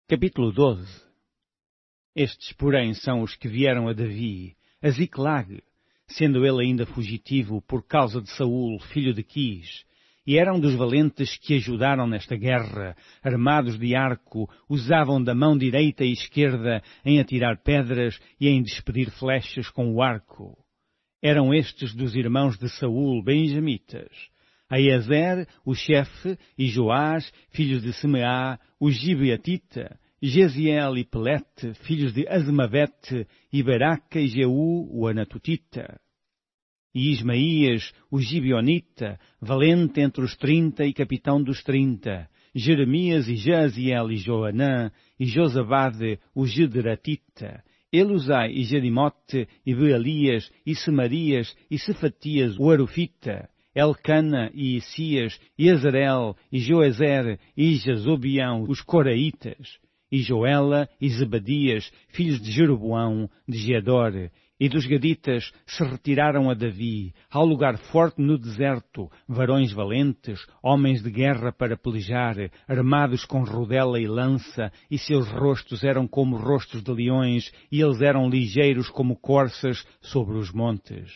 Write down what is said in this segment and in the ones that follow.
Capítulo 12. Estes, porém, são os que vieram a Davi, a Ziclag, sendo ele ainda fugitivo por causa de Saul, filho de Quis, e eram dos valentes que ajudaram nesta guerra, armados de arco, usavam da mão direita e esquerda em atirar pedras e em despedir flechas com o arco. Eram estes dos irmãos de Saul, benjamitas, Aiezer, o chefe, e Joás, filhos de Semeá, o gibeatita, Jeziel e Pelete, filhos de Azmavete, e Beraca e Jeú, o anatotita. E Ismaías, o gibeonita, valente entre os 30 e capitão dos 30, Jeremias e Jaziel e Joanã, e Josabade, o gederatita, Elusai e Jerimote, e Bealias, e Semarias, e Cefatias, o arufita, Elcana e Isias, e Azarel, e Joezer, e Jazobião, os coraitas, e Joela e Zebadias, filhos de Jeroboão, de Gedor, e dos gaditas se retiraram a Davi, ao lugar forte no deserto, varões valentes, homens de guerra para pelejar, armados com rodela e lança, e seus rostos eram como rostos de leões, e eles eram ligeiros como corças sobre os montes.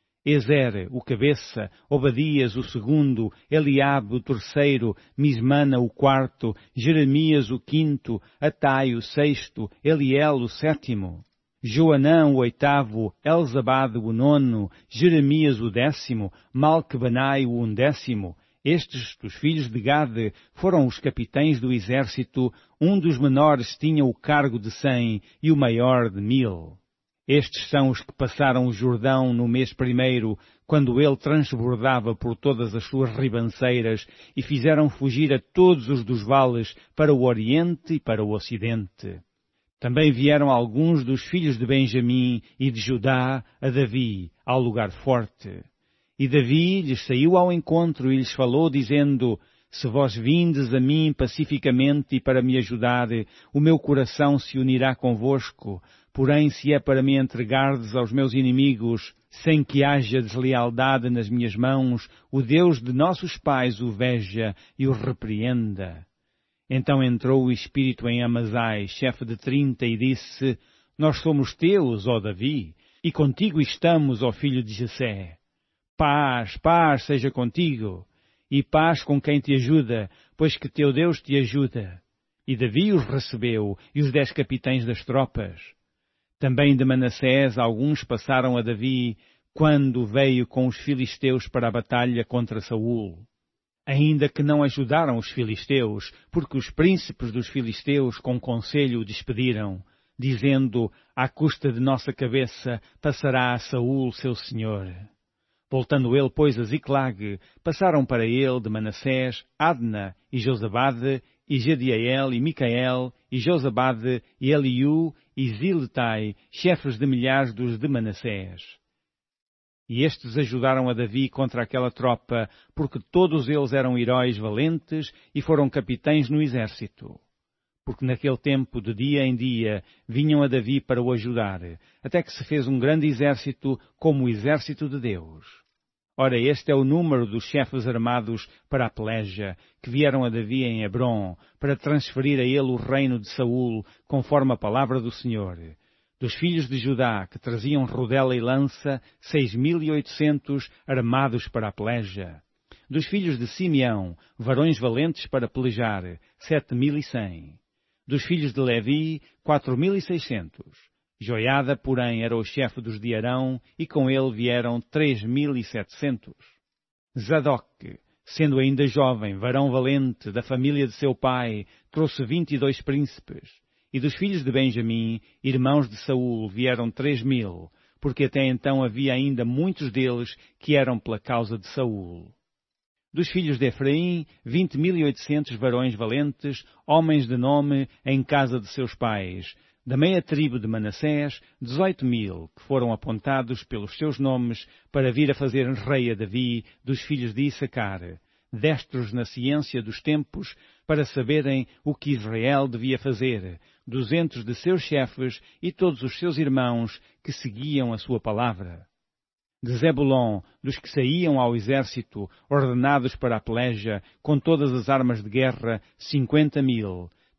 Ezer, o cabeça, Obadias, o segundo, Eliabe, o terceiro, Mismana, o quarto, Jeremias, o quinto, Atai, o sexto, Eliel, o sétimo, Joanã, o oitavo, Elzabade, o nono, Jeremias, o 10º, Malque-Banai, o 11º. Estes, dos filhos de Gade, foram os capitães do exército. Um dos menores tinha o cargo de 100 e o maior de 1000. Estes são os que passaram o Jordão no mês primeiro, quando ele transbordava por todas as suas ribanceiras, e fizeram fugir a todos os dos vales para o oriente e para o ocidente. Também vieram alguns dos filhos de Benjamim e de Judá a Davi, ao lugar forte. E Davi lhes saiu ao encontro e lhes falou, dizendo: Se vós vindes a mim pacificamente e para me ajudar, o meu coração se unirá convosco. Porém, se é para me entregardes aos meus inimigos, sem que haja deslealdade nas minhas mãos, o Deus de nossos pais o veja e o repreenda. Então entrou o Espírito em Amazai, chefe de 30, e disse: Nós somos teus, ó Davi, e contigo estamos, ó filho de Jessé. Paz, paz seja contigo, e paz com quem te ajuda, pois que teu Deus te ajuda. E Davi os recebeu, e os 10 capitães das tropas. Também de Manassés alguns passaram a Davi, quando veio com os filisteus para a batalha contra Saul. Ainda que não ajudaram os filisteus, porque os príncipes dos filisteus com conselho o despediram, dizendo: À custa de nossa cabeça passará a Saul seu senhor. Voltando ele, pois, a Ziclag, passaram para ele de Manassés, Adna e Josabade, e Jediael e Micael, e Josabade, e Eliú, e Ziletai, chefes de milhares dos de Manassés. E estes ajudaram a Davi contra aquela tropa, porque todos eles eram heróis valentes e foram capitães no exército. Porque naquele tempo, de dia em dia, vinham a Davi para o ajudar, até que se fez um grande exército como o exército de Deus. Ora, este é o número dos chefes armados para a peleja, que vieram a Davi em Hebrom, para transferir a ele o reino de Saul, conforme a palavra do Senhor. Dos filhos de Judá, que traziam rodela e lança, 6.800 armados para a peleja. Dos filhos de Simeão, varões valentes para pelejar, 7.100. Dos filhos de Levi, 4.600. Joiada, porém, era o chefe dos de Arão, e com ele vieram 3.700. Zadok, sendo ainda jovem, varão valente, da família de seu pai, trouxe 22 príncipes. E dos filhos de Benjamim, irmãos de Saul, vieram 3.000, porque até então havia ainda muitos deles que eram pela causa de Saul. Dos filhos de Efraim, 20.800 varões valentes, homens de nome, em casa de seus pais. Da meia tribo de Manassés, 18.000, que foram apontados pelos seus nomes para vir a fazer rei a Davi, dos filhos de Issacar, destros na ciência dos tempos, para saberem o que Israel devia fazer, 200 de seus chefes e todos os seus irmãos que seguiam a sua palavra. De Zebulon, dos que saíam ao exército, ordenados para a peleja, com todas as armas de guerra, 50.000,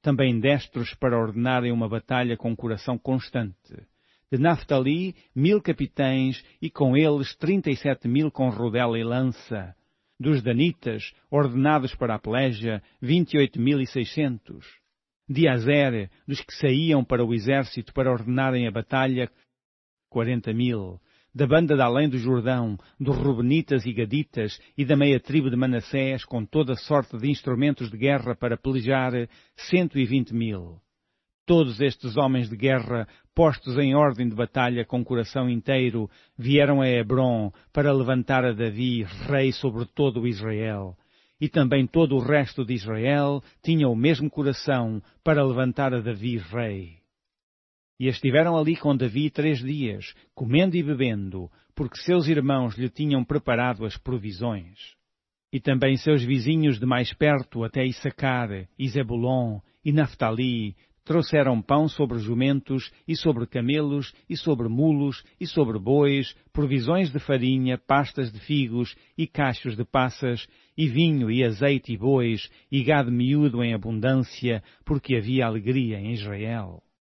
também destros para ordenarem uma batalha com coração constante. De Naftali, 1000 capitães, e com eles 37.000 com rodela e lança. Dos danitas, ordenados para a peleja, 28.600. De Azer, dos que saíam para o exército para ordenarem a batalha, 40.000. Da banda de além do Jordão, dos Rubenitas e Gaditas, e da meia tribo de Manassés, com toda sorte de instrumentos de guerra para pelejar, 120.000. Todos estes homens de guerra, postos em ordem de batalha com coração inteiro, vieram a Hebrom para levantar a Davi, rei sobre todo o Israel. E também todo o resto de Israel tinha o mesmo coração para levantar a Davi, rei. E estiveram ali com Davi 3 dias, comendo e bebendo, porque seus irmãos lhe tinham preparado as provisões. E também seus vizinhos de mais perto, até Issacar, e Zebulon, e Naftali, trouxeram pão sobre jumentos, e sobre camelos, e sobre mulos, e sobre bois, provisões de farinha, pastas de figos, e cachos de passas, e vinho, e azeite, e bois, e gado miúdo em abundância, porque havia alegria em Israel.